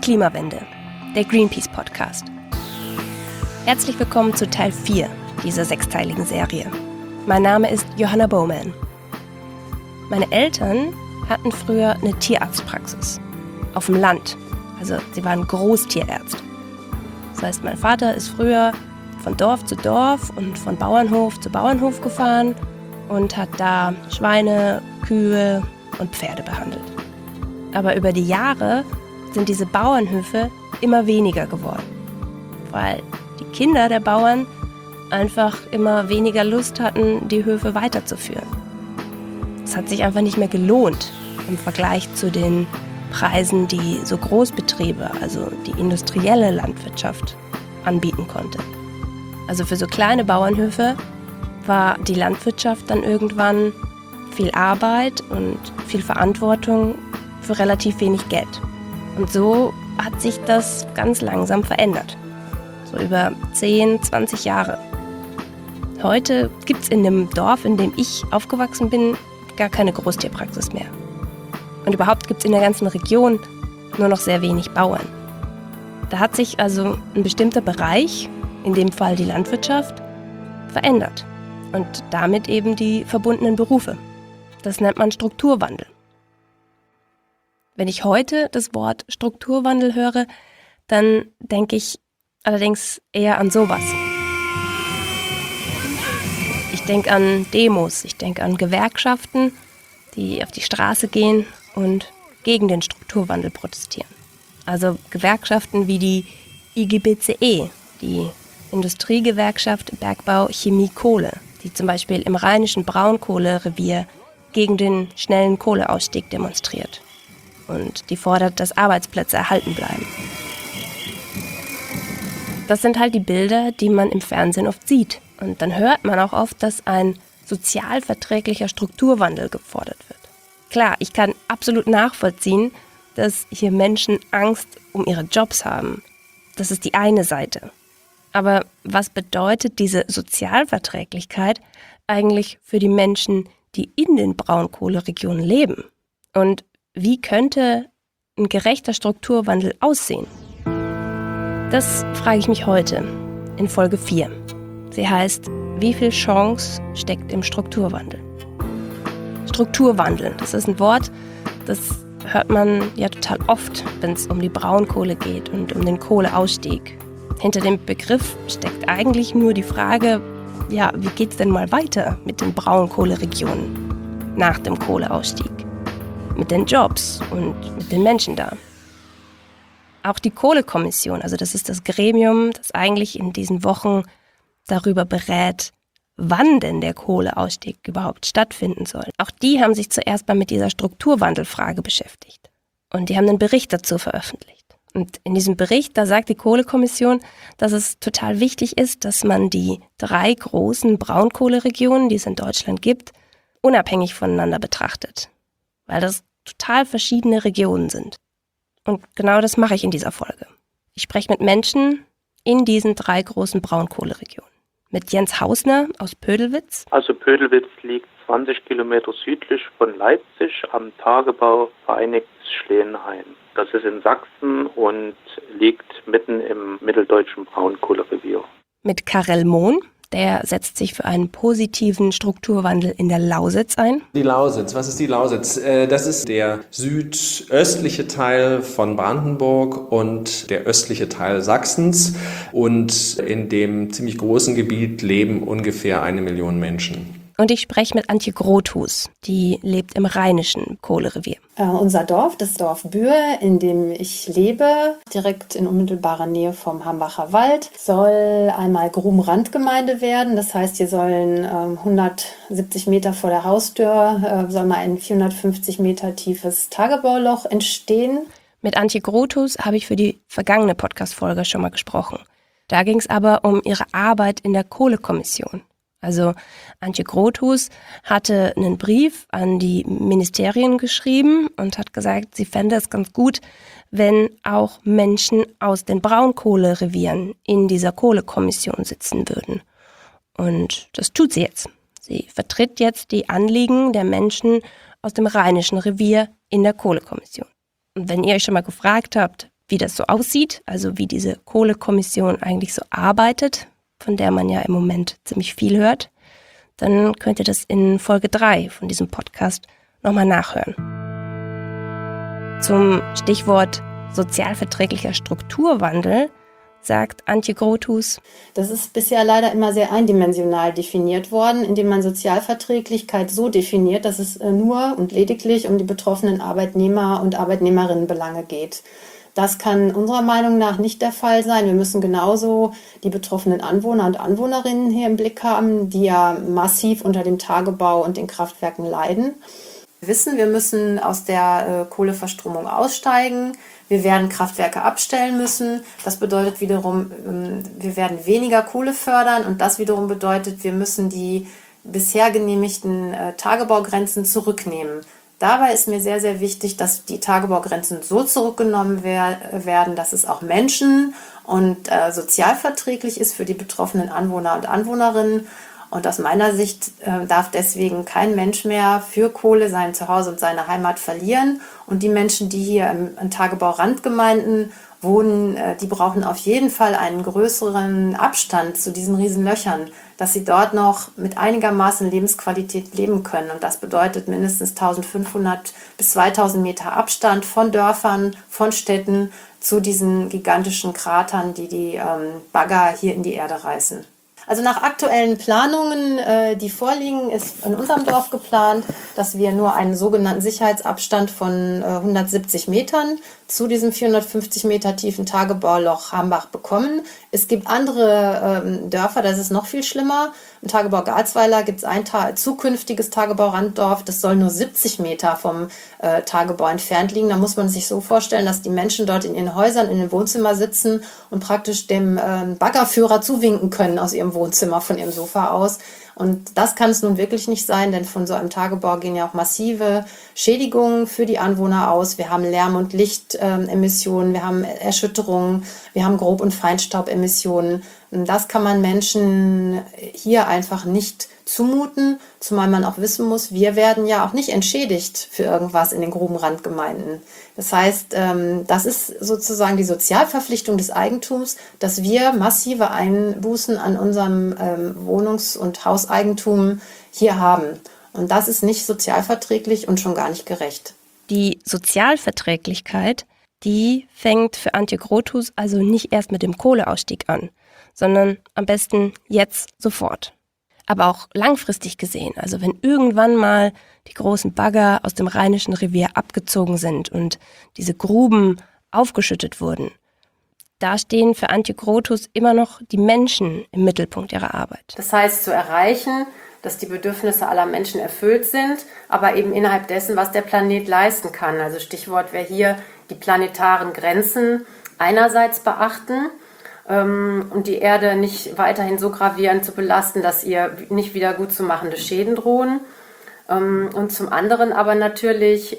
Klimawende, der Greenpeace-Podcast. Herzlich willkommen zu Teil 4 dieser sechsteiligen Serie. Mein Name ist Johanna Bowman. Meine Eltern hatten früher eine Tierarztpraxis auf dem Land. Also sie waren Großtierärzte. Das heißt, mein Vater ist früher von Dorf zu Dorf und von Bauernhof zu Bauernhof gefahren und hat da Schweine, Kühe und Pferde behandelt. Aber über die Jahre sind diese Bauernhöfe immer weniger geworden, weil die Kinder der Bauern einfach immer weniger Lust hatten, die Höfe weiterzuführen. Es hat sich einfach nicht mehr gelohnt im Vergleich zu den Preisen, die so Großbetriebe, also die industrielle Landwirtschaft, anbieten konnte. Also für so kleine Bauernhöfe war die Landwirtschaft dann irgendwann viel Arbeit und viel Verantwortung für relativ wenig Geld. Und so hat sich das ganz langsam verändert. So über 10, 20 Jahre. Heute gibt es in dem Dorf, in dem ich aufgewachsen bin, gar keine Großtierpraxis mehr. Und überhaupt gibt es in der ganzen Region nur noch sehr wenig Bauern. Da hat sich also ein bestimmter Bereich, in dem Fall die Landwirtschaft, verändert. Und damit eben die verbundenen Berufe. Das nennt man Strukturwandel. Wenn ich heute das Wort Strukturwandel höre, dann denke ich allerdings eher an sowas. Ich denke an Demos, ich denke an Gewerkschaften, die auf die Straße gehen und gegen den Strukturwandel protestieren. Also Gewerkschaften wie die IGBCE, die Industriegewerkschaft Bergbau, Chemie, Kohle, die zum Beispiel im rheinischen Braunkohlerevier gegen den schnellen Kohleausstieg demonstriert. Und die fordert, dass Arbeitsplätze erhalten bleiben. Das sind halt die Bilder, die man im Fernsehen oft sieht. Und dann hört man auch oft, dass ein sozialverträglicher Strukturwandel gefordert wird. Klar, ich kann absolut nachvollziehen, dass hier Menschen Angst um ihre Jobs haben. Das ist die eine Seite. Aber was bedeutet diese Sozialverträglichkeit eigentlich für die Menschen, die in den Braunkohleregionen leben? Und wie könnte ein gerechter Strukturwandel aussehen? Das frage ich mich heute in Folge 4. Sie heißt, wie viel Chance steckt im Strukturwandel? Strukturwandel, das ist ein Wort, das hört man ja total oft, wenn es um die Braunkohle geht und um den Kohleausstieg. Hinter dem Begriff steckt eigentlich nur die Frage, ja, wie geht's denn mal weiter mit den Braunkohleregionen nach dem Kohleausstieg? Mit den Jobs und mit den Menschen da. Auch die Kohlekommission, also das ist das Gremium, das eigentlich in diesen Wochen darüber berät, wann denn der Kohleausstieg überhaupt stattfinden soll. Auch die haben sich zuerst mal mit dieser Strukturwandelfrage beschäftigt. Und die haben einen Bericht dazu veröffentlicht. Und in diesem Bericht, da sagt die Kohlekommission, dass es total wichtig ist, dass man die 3 großen Braunkohleregionen, die es in Deutschland gibt, unabhängig voneinander betrachtet. Weil das total verschiedene Regionen sind. Und genau das mache ich in dieser Folge. Ich spreche mit Menschen in diesen 3 großen Braunkohleregionen. Mit Jens Hausner aus Pödelwitz. Also Pödelwitz liegt 20 Kilometer südlich von Leipzig am Tagebau Vereinigtes Schlehenhain. Das ist in Sachsen und liegt mitten im mitteldeutschen Braunkohlerevier. Mit Karel Mohn. Der setzt sich für einen positiven Strukturwandel in der Lausitz ein. Die Lausitz, was ist die Lausitz? Das ist der südöstliche Teil von Brandenburg und der östliche Teil Sachsens. Und in dem ziemlich großen Gebiet leben ungefähr 1 Million Menschen. Und ich spreche mit Antje Grothus, die lebt im rheinischen Kohlerevier. Unser Dorf, das Dorf Bühr, in dem ich lebe, direkt in unmittelbarer Nähe vom Hambacher Wald, soll einmal Grubenrandgemeinde werden. Das heißt, hier sollen 170 Meter vor der Haustür soll mal ein 450 Meter tiefes Tagebauloch entstehen. Mit Antje Grothus habe ich für die vergangene Podcast-Folge schon mal gesprochen. Da ging es aber um ihre Arbeit in der Kohlekommission. Also Antje Grothus hatte einen Brief an die Ministerien geschrieben und hat gesagt, sie fände es ganz gut, wenn auch Menschen aus den Braunkohlerevieren in dieser Kohlekommission sitzen würden. Und das tut sie jetzt. Sie vertritt jetzt die Anliegen der Menschen aus dem Rheinischen Revier in der Kohlekommission. Und wenn ihr euch schon mal gefragt habt, wie das so aussieht, also wie diese Kohlekommission eigentlich so arbeitet, von der man ja im Moment ziemlich viel hört, dann könnt ihr das in Folge 3 von diesem Podcast nochmal nachhören. Zum Stichwort sozialverträglicher Strukturwandel sagt Antje Grothus: Das ist bisher leider immer sehr eindimensional definiert worden, indem man Sozialverträglichkeit so definiert, dass es nur und lediglich um die betroffenen Arbeitnehmer und Arbeitnehmerinnenbelange geht. Das kann unserer Meinung nach nicht der Fall sein. Wir müssen genauso die betroffenen Anwohner und Anwohnerinnen hier im Blick haben, die ja massiv unter dem Tagebau und den Kraftwerken leiden. Wir wissen, wir müssen aus der Kohleverstromung aussteigen. Wir werden Kraftwerke abstellen müssen. Das bedeutet wiederum, wir werden weniger Kohle fördern und das wiederum bedeutet, wir müssen die bisher genehmigten Tagebaugrenzen zurücknehmen. Dabei ist mir sehr, sehr wichtig, dass die Tagebaugrenzen so zurückgenommen werden, dass es auch menschen- und sozialverträglich ist für die betroffenen Anwohner und Anwohnerinnen. Und aus meiner Sicht darf deswegen kein Mensch mehr für Kohle sein Zuhause und seine Heimat verlieren. Und die Menschen, die hier in Tagebau-Randgemeinden wohnen, die brauchen auf jeden Fall einen größeren Abstand zu diesen Riesenlöchern, dass sie dort noch mit einigermaßen Lebensqualität leben können. Und das bedeutet mindestens 1500 bis 2000 Meter Abstand von Dörfern, von Städten zu diesen gigantischen Kratern, die Bagger hier in die Erde reißen. Also nach aktuellen Planungen, die vorliegen, ist in unserem Dorf geplant, dass wir nur einen sogenannten Sicherheitsabstand von 170 Metern zu diesem 450 Meter tiefen Tagebauloch Hambach bekommen. Es gibt andere Dörfer, da ist es noch viel schlimmer. Im Tagebau Garzweiler gibt es ein zukünftiges Tagebau-Randdorf, das soll nur 70 Meter vom Tagebau entfernt liegen. Da muss man sich so vorstellen, dass die Menschen dort in ihren Häusern, in den Wohnzimmer sitzen und praktisch dem Baggerführer zuwinken können aus ihrem Wohnzimmer, von ihrem Sofa aus. Und das kann es nun wirklich nicht sein, denn von so einem Tagebau gehen ja auch massive Schädigungen für die Anwohner aus. Wir haben Lärm- und Lichtemissionen, wir haben Erschütterungen, wir haben Grob- und Feinstaubemissionen. Und das kann man Menschen hier einfach nicht zumuten, zumal man auch wissen muss, wir werden ja auch nicht entschädigt für irgendwas in den Grubenrandgemeinden. Das heißt, das ist sozusagen die Sozialverpflichtung des Eigentums, dass wir massive Einbußen an unserem Wohnungs- und Hauseigentum hier haben. Und das ist nicht sozialverträglich und schon gar nicht gerecht. Die Sozialverträglichkeit, die fängt für Antje Grothus also nicht erst mit dem Kohleausstieg an, sondern am besten jetzt sofort. Aber auch langfristig gesehen, also wenn irgendwann mal die großen Bagger aus dem Rheinischen Revier abgezogen sind und diese Gruben aufgeschüttet wurden, da stehen für Antje Grothus immer noch die Menschen im Mittelpunkt ihrer Arbeit. Das heißt, zu erreichen, dass die Bedürfnisse aller Menschen erfüllt sind, aber eben innerhalb dessen, was der Planet leisten kann. Also Stichwort wäre hier die planetaren Grenzen einerseits beachten, und die Erde nicht weiterhin so gravierend zu belasten, dass ihr nicht wieder gut zu machende Schäden drohen. Und zum anderen aber natürlich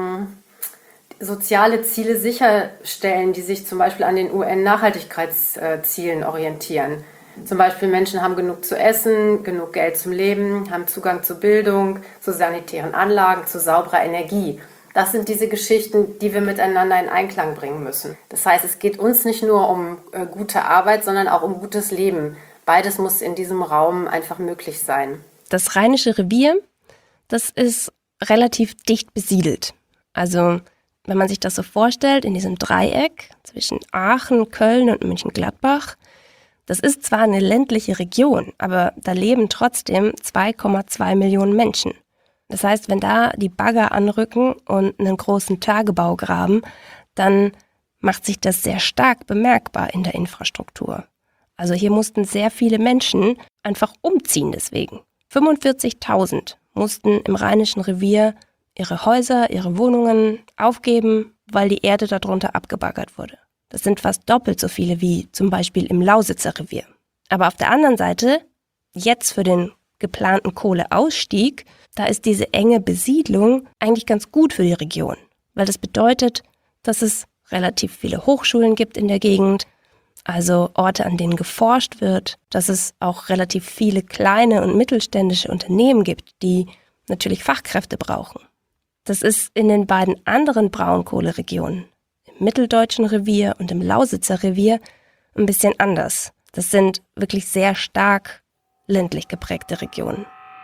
soziale Ziele sicherstellen, die sich zum Beispiel an den UN-Nachhaltigkeitszielen orientieren. Zum Beispiel Menschen haben genug zu essen, genug Geld zum Leben, haben Zugang zu Bildung, zu sanitären Anlagen, zu sauberer Energie. Das sind diese Geschichten, die wir miteinander in Einklang bringen müssen. Das heißt, es geht uns nicht nur um gute Arbeit, sondern auch um gutes Leben. Beides muss in diesem Raum einfach möglich sein. Das Rheinische Revier, das ist relativ dicht besiedelt. Also wenn man sich das so vorstellt, in diesem Dreieck zwischen Aachen, Köln und Mönchengladbach, das ist zwar eine ländliche Region, aber da leben trotzdem 2,2 Millionen Menschen. Das heißt, wenn da die Bagger anrücken und einen großen Tagebau graben, dann macht sich das sehr stark bemerkbar in der Infrastruktur. Also hier mussten sehr viele Menschen einfach umziehen deswegen. 45.000 mussten im Rheinischen Revier ihre Häuser, ihre Wohnungen aufgeben, weil die Erde darunter abgebaggert wurde. Das sind fast doppelt so viele wie zum Beispiel im Lausitzer Revier. Aber auf der anderen Seite, jetzt für den geplanten Kohleausstieg, da ist diese enge Besiedlung eigentlich ganz gut für die Region, weil das bedeutet, dass es relativ viele Hochschulen gibt in der Gegend, also Orte, an denen geforscht wird, dass es auch relativ viele kleine und mittelständische Unternehmen gibt, die natürlich Fachkräfte brauchen. Das ist in den beiden anderen Braunkohleregionen, im Mitteldeutschen Revier und im Lausitzer Revier ein bisschen anders. Das sind wirklich sehr stark ländlich geprägte Regionen.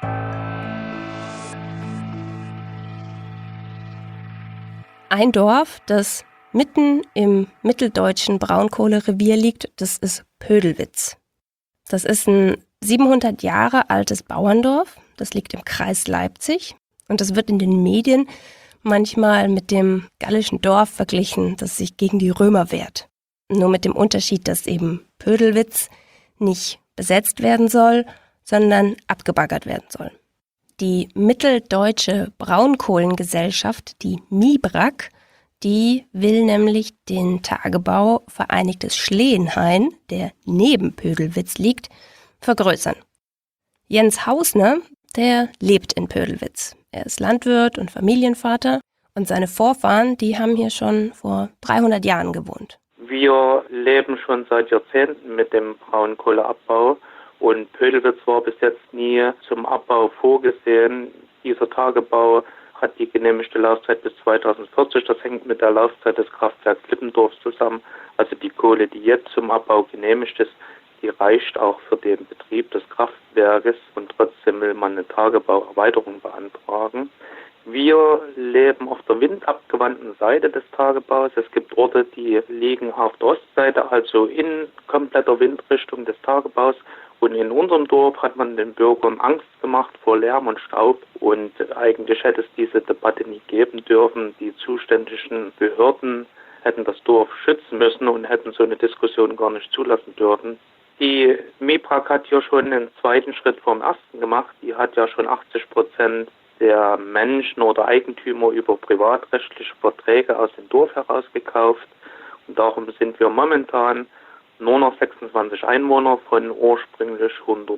Ein Dorf, das mitten im mitteldeutschen Braunkohlerevier liegt, das ist Pödelwitz. Das ist ein 700 Jahre altes Bauerndorf, das liegt im Kreis Leipzig und das wird in den Medien manchmal mit dem gallischen Dorf verglichen, das sich gegen die Römer wehrt. Nur mit dem Unterschied, dass eben Pödelwitz nicht besetzt werden soll, sondern abgebaggert werden soll. Die Mitteldeutsche Braunkohlengesellschaft, die MIBRAG, die will nämlich den Tagebau Vereinigtes Schleenhain, der neben Pödelwitz liegt, vergrößern. Jens Hausner, der lebt in Pödelwitz. Er ist Landwirt und Familienvater und seine Vorfahren, die haben hier schon vor 300 Jahren gewohnt. Wir leben schon seit Jahrzehnten mit dem Braunkohleabbau und Pödelwitz war bis jetzt nie zum Abbau vorgesehen. Dieser Tagebau hat die genehmigte Laufzeit bis 2040. Das hängt mit der Laufzeit des Kraftwerks Lippendorf zusammen. Also die Kohle, die jetzt zum Abbau genehmigt ist, die reicht auch für den Betrieb des Kraftwerkes und trotzdem will man eine Tagebauerweiterung beantragen. Wir leben auf der windabgewandten Seite des Tagebaus. Es gibt Orte, die liegen auf der Ostseite, also in kompletter Windrichtung des Tagebaus. Und in unserem Dorf hat man den Bürgern Angst gemacht vor Lärm und Staub. Und eigentlich hätte es diese Debatte nie geben dürfen. Die zuständigen Behörden hätten das Dorf schützen müssen und hätten so eine Diskussion gar nicht zulassen dürfen. Die MIBRAG hat ja schon einen zweiten Schritt vom ersten gemacht. Die hat ja schon 80% der Menschen oder Eigentümer über privatrechtliche Verträge aus dem Dorf herausgekauft. Und darum sind wir momentan nur noch 26 Einwohner von ursprünglich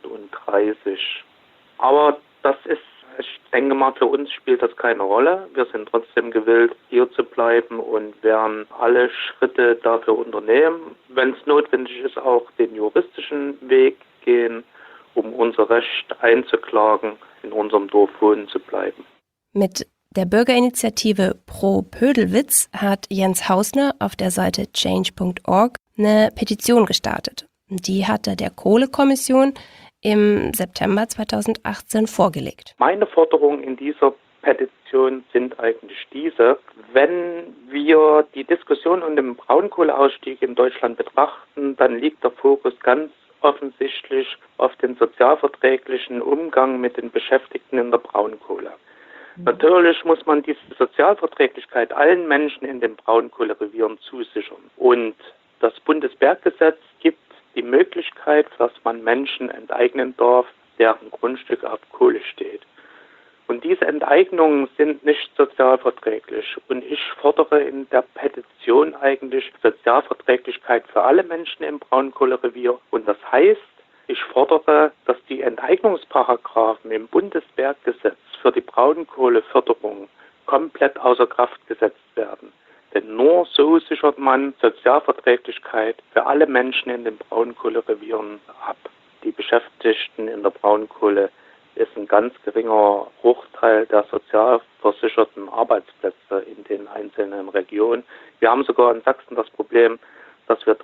130. Aber das ist, ich denke mal, für uns spielt das keine Rolle. Wir sind trotzdem gewillt, hier zu bleiben und werden alle Schritte dafür unternehmen. Wenn es notwendig ist, auch den juristischen Weg gehen, um unser Recht einzuklagen, in unserem Dorf wohnen zu bleiben. Mit der Bürgerinitiative Pro Pödelwitz hat Jens Hausner auf der Seite change.org eine Petition gestartet. Die hat er der Kohlekommission im September 2018 vorgelegt. Meine Forderungen in dieser Petition sind eigentlich diese: Wenn wir die Diskussion um den Braunkohleausstieg in Deutschland betrachten, dann liegt der Fokus ganz offensichtlich auf den sozialverträglichen Umgang mit den Beschäftigten in der Braunkohle. Natürlich muss man diese Sozialverträglichkeit allen Menschen in den Braunkohlerevieren zusichern. Und das Bundesberggesetz gibt die Möglichkeit, dass man Menschen enteignen darf, deren Grundstück auf Kohle steht. Und diese Enteignungen sind nicht sozialverträglich. Und ich fordere in der Petition eigentlich Sozialverträglichkeit für alle Menschen im Braunkohlerevier. Und das heißt, ich fordere, dass die Enteignungsparagraphen im Bundesberggesetz für die Braunkohleförderung komplett außer Kraft gesetzt werden. Denn nur so sichert man Sozialverträglichkeit für alle Menschen in den Braunkohlerevieren ab. Die Beschäftigten in der Braunkohle ist ein ganz geringer Bruchteil der sozialversicherten Arbeitsplätze in den einzelnen Regionen. Wir haben sogar in Sachsen das Problem, dass wir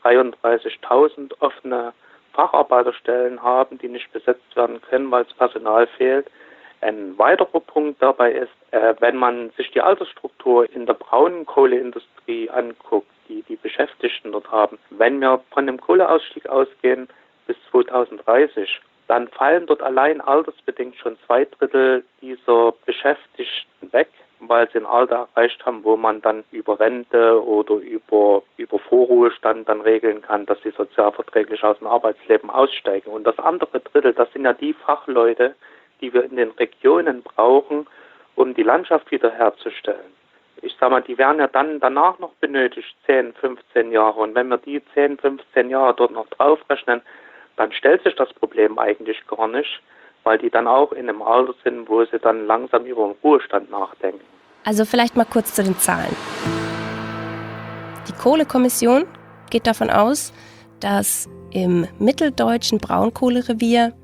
33.000 offene Facharbeiterstellen haben, die nicht besetzt werden können, weil das Personal fehlt. Ein weiterer Punkt dabei ist, wenn man sich die Altersstruktur in der Braunkohleindustrie anguckt, die Beschäftigten dort haben, wenn wir von dem Kohleausstieg ausgehen bis 2030, dann fallen dort allein altersbedingt schon 2/3 dieser Beschäftigten weg, weil sie ein Alter erreicht haben, wo man dann über Rente oder über Vorruhestand dann regeln kann, dass sie sozialverträglich aus dem Arbeitsleben aussteigen. Und das andere Drittel, das sind ja die Fachleute, die wir in den Regionen brauchen, um die Landschaft wiederherzustellen. Ich sage mal, die werden ja dann danach noch benötigt, 10, 15 Jahre. Und wenn wir die 10, 15 Jahre dort noch draufrechnen, dann stellt sich das Problem eigentlich gar nicht, weil die dann auch in einem Alter sind, wo sie dann langsam über den Ruhestand nachdenken. Also vielleicht mal kurz zu den Zahlen. Die Kohlekommission geht davon aus, dass im mitteldeutschen Braunkohlerevier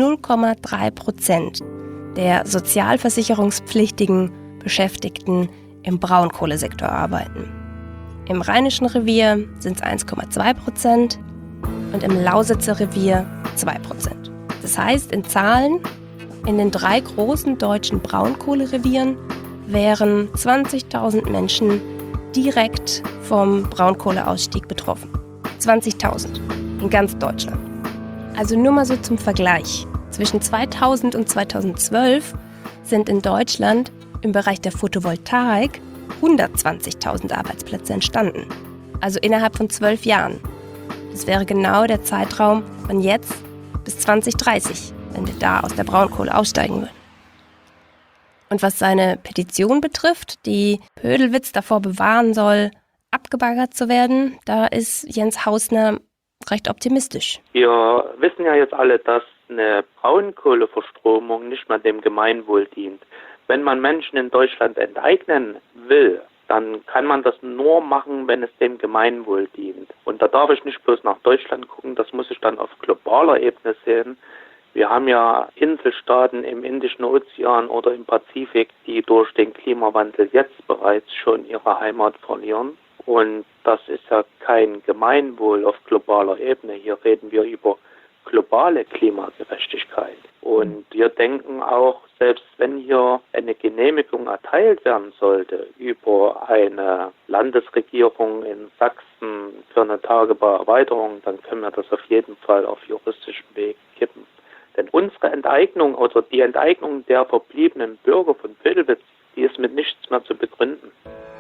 0,3% der sozialversicherungspflichtigen Beschäftigten im Braunkohlesektor arbeiten. Im Rheinischen Revier sind es 1,2% und im Lausitzer Revier 2%. Das heißt, in Zahlen, in den 3 großen deutschen Braunkohlerevieren wären 20.000 Menschen direkt vom Braunkohleausstieg betroffen. 20.000 in ganz Deutschland. Also nur mal so zum Vergleich. Zwischen 2000 und 2012 sind in Deutschland im Bereich der Photovoltaik 120.000 Arbeitsplätze entstanden. Also innerhalb von 12 Jahren. Das wäre genau der Zeitraum von jetzt bis 2030, wenn wir da aus der Braunkohle aussteigen würden. Und was seine Petition betrifft, die Pödelwitz davor bewahren soll, abgebaggert zu werden, da ist Jens Hausner recht optimistisch. Wir wissen ja jetzt alle, dass eine Braunkohleverstromung nicht mehr dem Gemeinwohl dient. Wenn man Menschen in Deutschland enteignen will, dann kann man das nur machen, wenn es dem Gemeinwohl dient. Und da darf ich nicht bloß nach Deutschland gucken, das muss ich dann auf globaler Ebene sehen. Wir haben ja Inselstaaten im Indischen Ozean oder im Pazifik, die durch den Klimawandel jetzt bereits schon ihre Heimat verlieren. Und das ist ja kein Gemeinwohl auf globaler Ebene. Hier reden wir über globale Klimagerechtigkeit. Und wir denken auch, selbst wenn hier eine Genehmigung erteilt werden sollte über eine Landesregierung in Sachsen für eine Tagebauerweiterung, dann können wir das auf jeden Fall auf juristischem Weg kippen. Denn unsere Enteignung oder die Enteignung der verbliebenen Bürger von Pödelwitz, die ist mit nichts mehr zu begründen.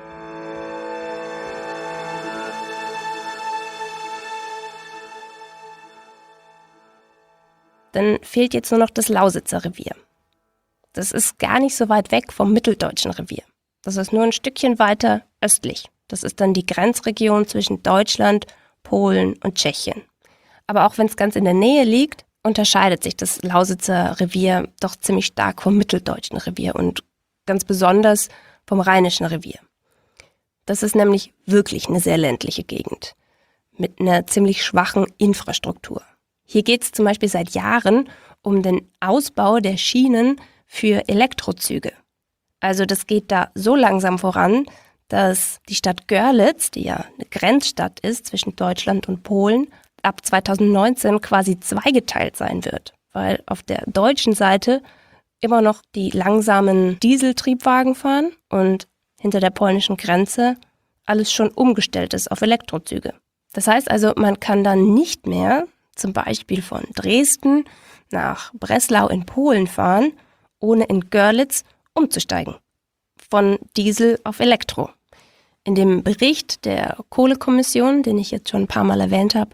Dann fehlt jetzt nur noch das Lausitzer Revier. Das ist gar nicht so weit weg vom Mitteldeutschen Revier. Das ist nur ein Stückchen weiter östlich. Das ist dann die Grenzregion zwischen Deutschland, Polen und Tschechien. Aber auch wenn es ganz in der Nähe liegt, unterscheidet sich das Lausitzer Revier doch ziemlich stark vom Mitteldeutschen Revier und ganz besonders vom Rheinischen Revier. Das ist nämlich wirklich eine sehr ländliche Gegend mit einer ziemlich schwachen Infrastruktur. Hier geht es zum Beispiel seit Jahren um den Ausbau der Schienen für Elektrozüge. Also das geht da so langsam voran, dass die Stadt Görlitz, die ja eine Grenzstadt ist zwischen Deutschland und Polen, ab 2019 quasi zweigeteilt sein wird, weil auf der deutschen Seite immer noch die langsamen Dieseltriebwagen fahren und hinter der polnischen Grenze alles schon umgestellt ist auf Elektrozüge. Das heißt also, man kann dann nicht mehr zum Beispiel von Dresden nach Breslau in Polen fahren, ohne in Görlitz umzusteigen. Von Diesel auf Elektro. In dem Bericht der Kohlekommission, den ich jetzt schon ein paar Mal erwähnt habe,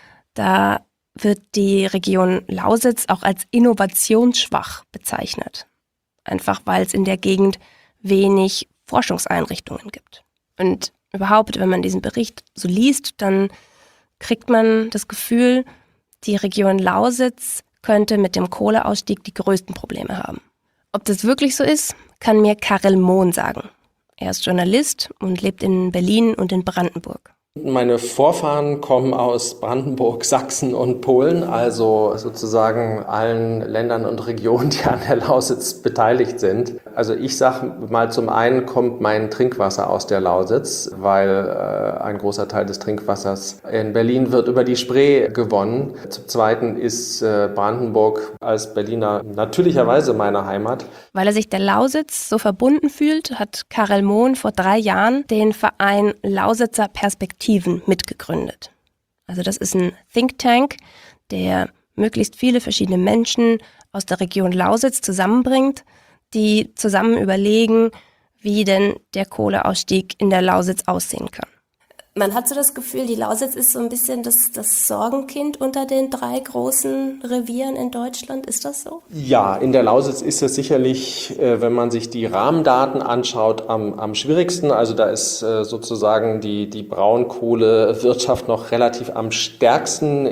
da wird die Region Lausitz auch als innovationsschwach bezeichnet. Einfach weil es in der Gegend wenig Forschungseinrichtungen gibt. Und überhaupt, wenn man diesen Bericht so liest, dann kriegt man das Gefühl, die Region Lausitz könnte mit dem Kohleausstieg die größten Probleme haben. Ob das wirklich so ist, kann mir Karel Mohn sagen. Er ist Journalist und lebt in Berlin und in Brandenburg. Meine Vorfahren kommen aus Brandenburg, Sachsen und Polen, also sozusagen allen Ländern und Regionen, die an der Lausitz beteiligt sind. Also ich sage mal, zum einen kommt mein Trinkwasser aus der Lausitz, weil ein großer Teil des Trinkwassers in Berlin wird über die Spree gewonnen. Zum zweiten ist Brandenburg als Berliner natürlicherweise meine Heimat. Weil er sich der Lausitz so verbunden fühlt, hat Karel Mohn vor 3 Jahren den Verein Lausitzer Perspektiven mitgegründet. Also das ist ein Think Tank, der möglichst viele verschiedene Menschen aus der Region Lausitz zusammenbringt, die zusammen überlegen, wie denn der Kohleausstieg in der Lausitz aussehen kann. Man hat so das Gefühl, die Lausitz ist so ein bisschen das Sorgenkind unter den 3 großen Revieren in Deutschland. Ist das so? Ja, in der Lausitz ist es sicherlich, wenn man sich die Rahmendaten anschaut, am schwierigsten. Also da ist sozusagen die Braunkohlewirtschaft noch relativ am stärksten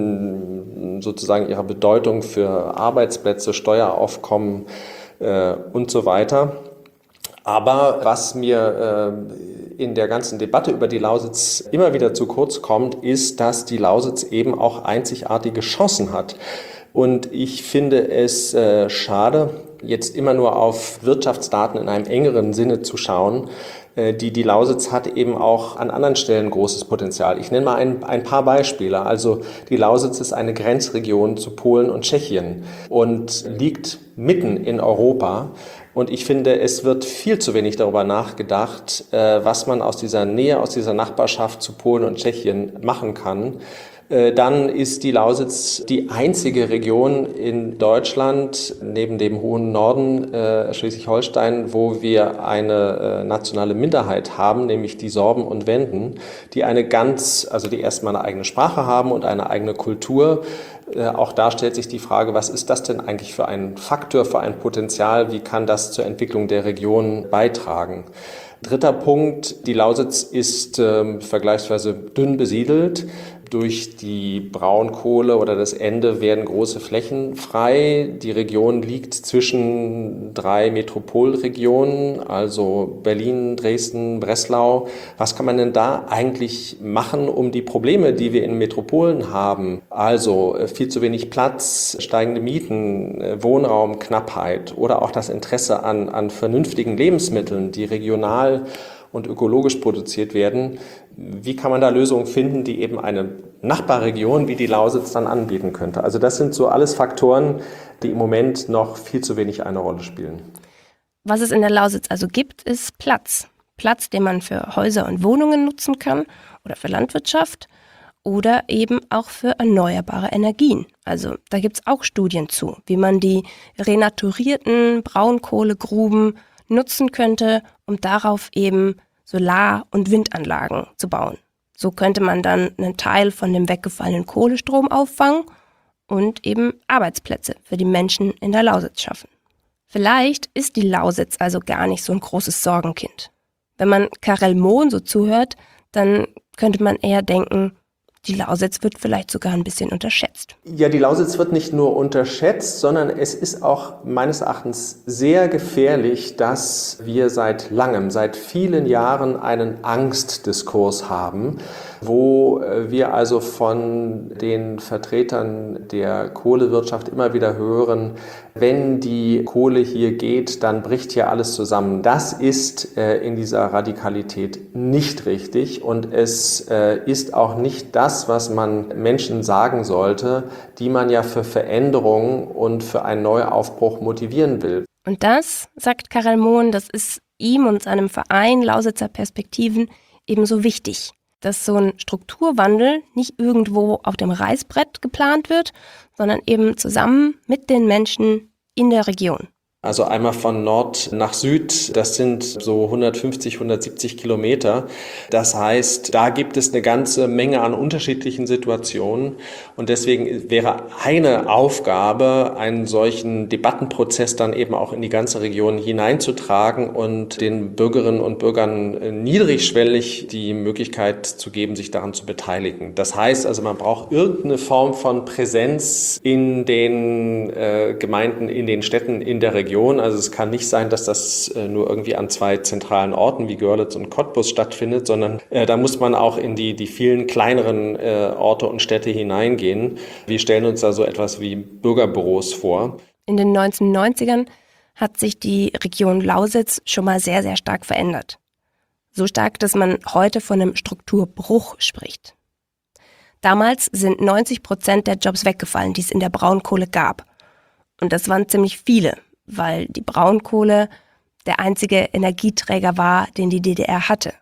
in sozusagen ihrer Bedeutung für Arbeitsplätze, Steueraufkommen und so weiter. Aber was mir in der ganzen Debatte über die Lausitz immer wieder zu kurz kommt, ist, dass die Lausitz eben auch einzigartige Chancen hat. Und ich finde es schade, jetzt immer nur auf Wirtschaftsdaten in einem engeren Sinne zu schauen. Die Lausitz hat eben auch an anderen Stellen großes Potenzial. Ich nenne mal ein paar Beispiele. Also die Lausitz ist eine Grenzregion zu Polen und Tschechien und liegt mitten in Europa. Und ich finde, es wird viel zu wenig darüber nachgedacht, was man aus dieser Nähe, aus dieser Nachbarschaft zu Polen und Tschechien machen kann. Dann ist die Lausitz die einzige Region in Deutschland, neben dem hohen Norden, Schleswig-Holstein, wo wir eine nationale Minderheit haben, nämlich die Sorben und Wenden, die die erstmal eine eigene Sprache haben und eine eigene Kultur. Auch da stellt sich die Frage, was ist das denn eigentlich für ein Faktor, für ein Potenzial? Wie kann das zur Entwicklung der Region beitragen? Dritter Punkt, die Lausitz ist vergleichsweise dünn besiedelt. Durch die Braunkohle oder das Ende werden große Flächen frei. Die Region liegt zwischen 3 Metropolregionen, also Berlin, Dresden, Breslau. Was kann man denn da eigentlich machen, um die Probleme, die wir in Metropolen haben, also viel zu wenig Platz, steigende Mieten, Wohnraumknappheit oder auch das Interesse an vernünftigen Lebensmitteln, die regional und ökologisch produziert werden. Wie kann man da Lösungen finden, die eben eine Nachbarregion wie die Lausitz dann anbieten könnte? Also das sind so alles Faktoren, die im Moment noch viel zu wenig eine Rolle spielen. Was es in der Lausitz also gibt, ist Platz. Platz, den man für Häuser und Wohnungen nutzen kann oder für Landwirtschaft oder eben auch für erneuerbare Energien. Also da gibt es auch Studien zu, wie man die renaturierten Braunkohlegruben nutzen könnte, um darauf eben Solar- und Windanlagen zu bauen. So könnte man dann einen Teil von dem weggefallenen Kohlestrom auffangen und eben Arbeitsplätze für die Menschen in der Lausitz schaffen. Vielleicht ist die Lausitz also gar nicht so ein großes Sorgenkind. Wenn man Karel Mohn so zuhört, dann könnte man eher denken, die Lausitz wird vielleicht sogar ein bisschen unterschätzt. Ja, die Lausitz wird nicht nur unterschätzt, sondern es ist auch meines Erachtens sehr gefährlich, dass wir seit vielen Jahren einen Angstdiskurs haben, wo wir also von den Vertretern der Kohlewirtschaft immer wieder hören, wenn die Kohle hier geht, dann bricht hier alles zusammen. Das ist in dieser Radikalität nicht richtig und es ist auch nicht das, was man Menschen sagen sollte, die man ja für Veränderung und für einen Neuaufbruch motivieren will. Und das, sagt Karel Mohn, das ist ihm und seinem Verein Lausitzer Perspektiven ebenso wichtig, dass so ein Strukturwandel nicht irgendwo auf dem Reißbrett geplant wird, sondern eben zusammen mit den Menschen in der Region. Also einmal von Nord nach Süd, das sind so 150, 170 Kilometer. Das heißt, da gibt es eine ganze Menge an unterschiedlichen Situationen. Und deswegen wäre eine Aufgabe, einen solchen Debattenprozess dann eben auch in die ganze Region hineinzutragen und den Bürgerinnen und Bürgern niedrigschwellig die Möglichkeit zu geben, sich daran zu beteiligen. Das heißt also, man braucht irgendeine Form von Präsenz in den Gemeinden, in den Städten, in der Region. Also es kann nicht sein, dass das nur irgendwie an 2 zentralen Orten wie Görlitz und Cottbus stattfindet, sondern da muss man auch in die vielen kleineren Orte und Städte hineingehen. Wir stellen uns da so etwas wie Bürgerbüros vor. In den 1990ern hat sich die Region Lausitz schon mal sehr, sehr stark verändert. So stark, dass man heute von einem Strukturbruch spricht. Damals sind 90% der Jobs weggefallen, die es in der Braunkohle gab. Und das waren ziemlich viele, weil die Braunkohle der einzige Energieträger war, den die DDR hatte.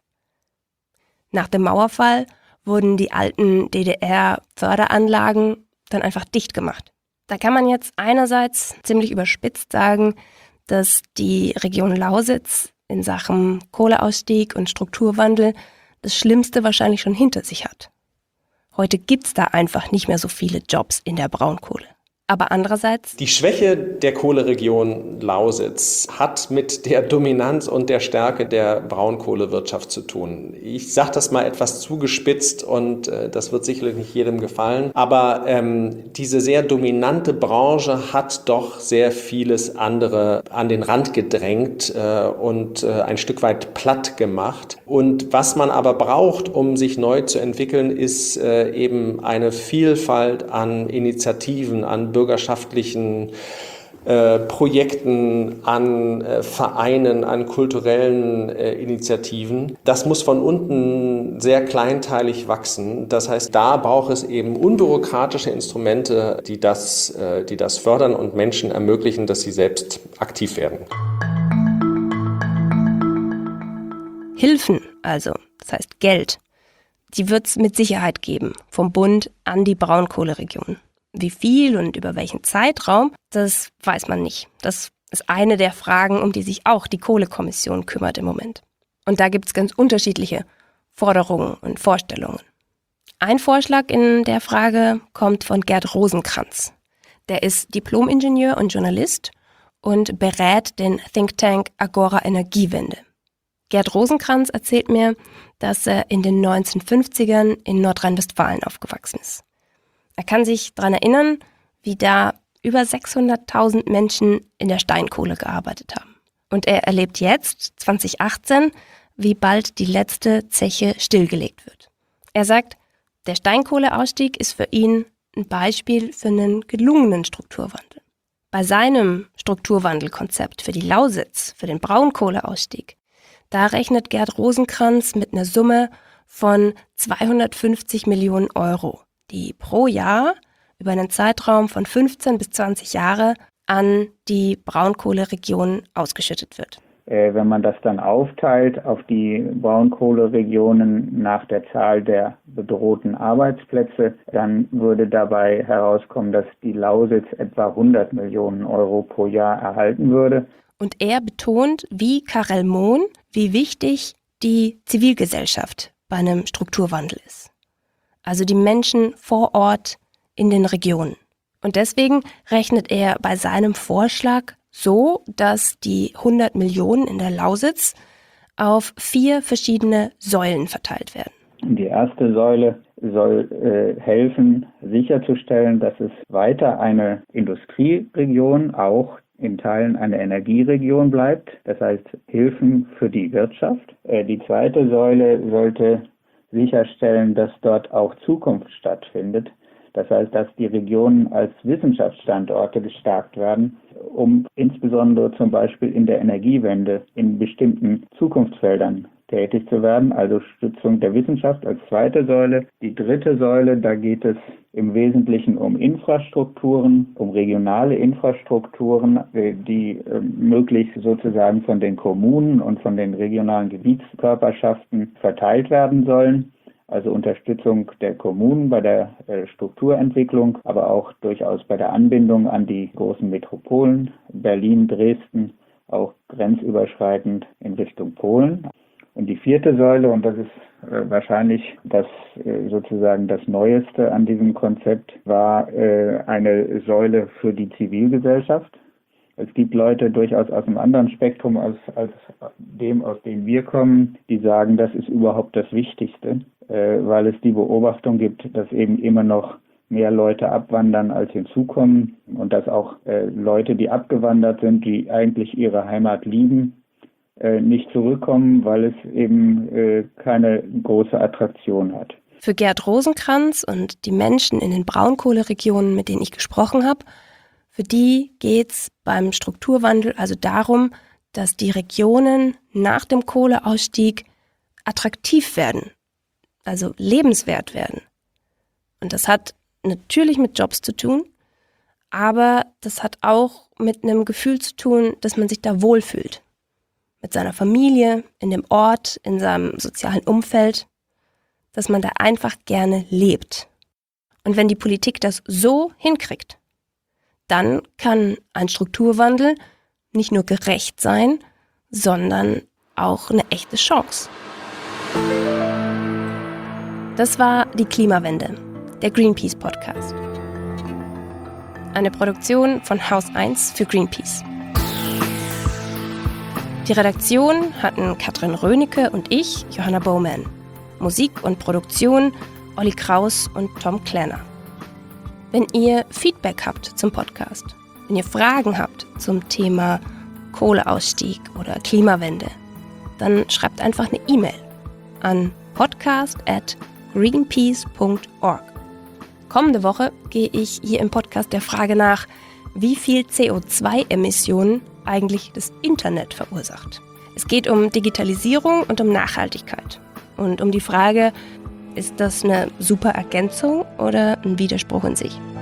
Nach dem Mauerfall wurden die alten DDR-Förderanlagen dann einfach dicht gemacht. Da kann man jetzt einerseits ziemlich überspitzt sagen, dass die Region Lausitz in Sachen Kohleausstieg und Strukturwandel das Schlimmste wahrscheinlich schon hinter sich hat. Heute gibt's da einfach nicht mehr so viele Jobs in der Braunkohle. Aber andererseits... Die Schwäche der Kohleregion Lausitz hat mit der Dominanz und der Stärke der Braunkohlewirtschaft zu tun. Ich sage das mal etwas zugespitzt und das wird sicherlich nicht jedem gefallen. Aber diese sehr dominante Branche hat doch sehr vieles andere an den Rand gedrängt und ein Stück weit platt gemacht. Und was man aber braucht, um sich neu zu entwickeln, ist eben eine Vielfalt an Initiativen, an bürgerschaftlichen Projekten, an Vereinen, an kulturellen Initiativen. Das muss von unten sehr kleinteilig wachsen. Das heißt, da braucht es eben unbürokratische Instrumente, die das fördern und Menschen ermöglichen, dass sie selbst aktiv werden. Hilfen also, das heißt Geld, die wird es mit Sicherheit geben, vom Bund an die Braunkohleregion. Wie viel und über welchen Zeitraum, das weiß man nicht. Das ist eine der Fragen, um die sich auch die Kohlekommission kümmert im Moment. Und da gibt es ganz unterschiedliche Forderungen und Vorstellungen. Ein Vorschlag in der Frage kommt von Gerd Rosenkranz. Der ist Diplom-Ingenieur und Journalist und berät den Think Tank Agora Energiewende. Gerd Rosenkranz erzählt mir, dass er in den 1950ern in Nordrhein-Westfalen aufgewachsen ist. Er kann sich daran erinnern, wie da über 600.000 Menschen in der Steinkohle gearbeitet haben. Und er erlebt jetzt, 2018, wie bald die letzte Zeche stillgelegt wird. Er sagt, der Steinkohleausstieg ist für ihn ein Beispiel für einen gelungenen Strukturwandel. Bei seinem Strukturwandelkonzept für die Lausitz, für den Braunkohleausstieg, da rechnet Gerd Rosenkranz mit einer Summe von 250 Millionen Euro, die pro Jahr über einen Zeitraum von 15 bis 20 Jahre an die Braunkohleregion ausgeschüttet wird. Wenn man das dann aufteilt auf die Braunkohleregionen nach der Zahl der bedrohten Arbeitsplätze, dann würde dabei herauskommen, dass die Lausitz etwa 100 Millionen Euro pro Jahr erhalten würde. Und er betont, wie Karel Mohn, wie wichtig die Zivilgesellschaft bei einem Strukturwandel ist. Also die Menschen vor Ort in den Regionen. Und deswegen rechnet er bei seinem Vorschlag so, dass die 100 Millionen in der Lausitz auf 4 verschiedene Säulen verteilt werden. Die erste Säule soll helfen, sicherzustellen, dass es weiter eine Industrieregion, auch in Teilen eine Energieregion bleibt. Das heißt, Hilfen für die Wirtschaft. Die zweite Säule sollte sicherstellen, dass dort auch Zukunft stattfindet. Das heißt, dass die Regionen als Wissenschaftsstandorte gestärkt werden, um insbesondere zum Beispiel in der Energiewende in bestimmten Zukunftsfeldern tätig zu werden, also Stützung der Wissenschaft als zweite Säule. Die dritte Säule, da geht es im Wesentlichen um Infrastrukturen, um regionale Infrastrukturen, die möglichst sozusagen von den Kommunen und von den regionalen Gebietskörperschaften verteilt werden sollen. Also Unterstützung der Kommunen bei der Strukturentwicklung, aber auch durchaus bei der Anbindung an die großen Metropolen, Berlin, Dresden, auch grenzüberschreitend in Richtung Polen. Und die vierte Säule, und das ist wahrscheinlich sozusagen das Neueste an diesem Konzept, war eine Säule für die Zivilgesellschaft. Es gibt Leute durchaus aus einem anderen Spektrum als dem, aus dem wir kommen, die sagen, das ist überhaupt das Wichtigste, weil es die Beobachtung gibt, dass eben immer noch mehr Leute abwandern, als hinzukommen und dass auch Leute, die abgewandert sind, die eigentlich ihre Heimat lieben, nicht zurückkommen, weil es eben keine große Attraktion hat. Für Gerd Rosenkranz und die Menschen in den Braunkohleregionen, mit denen ich gesprochen habe, für die geht's beim Strukturwandel also darum, dass die Regionen nach dem Kohleausstieg attraktiv werden, also lebenswert werden. Und das hat natürlich mit Jobs zu tun, aber das hat auch mit einem Gefühl zu tun, dass man sich da wohlfühlt. Mit seiner Familie, in dem Ort, in seinem sozialen Umfeld, dass man da einfach gerne lebt. Und wenn die Politik das so hinkriegt, dann kann ein Strukturwandel nicht nur gerecht sein, sondern auch eine echte Chance. Das war die Klimawende, der Greenpeace-Podcast. Eine Produktion von Haus 1 für Greenpeace. Die Redaktion hatten Katrin Rönecke und ich, Johanna Bowman. Musik und Produktion Olli Kraus und Tom Klenner. Wenn ihr Feedback habt zum Podcast, wenn ihr Fragen habt zum Thema Kohleausstieg oder Klimawende, dann schreibt einfach eine E-Mail an podcast@greenpeace.org. Kommende Woche gehe ich hier im Podcast der Frage nach, wie viel CO2-Emissionen eigentlich das Internet verursacht. Es geht um Digitalisierung und um Nachhaltigkeit. Und um die Frage, ist das eine super Ergänzung oder ein Widerspruch in sich?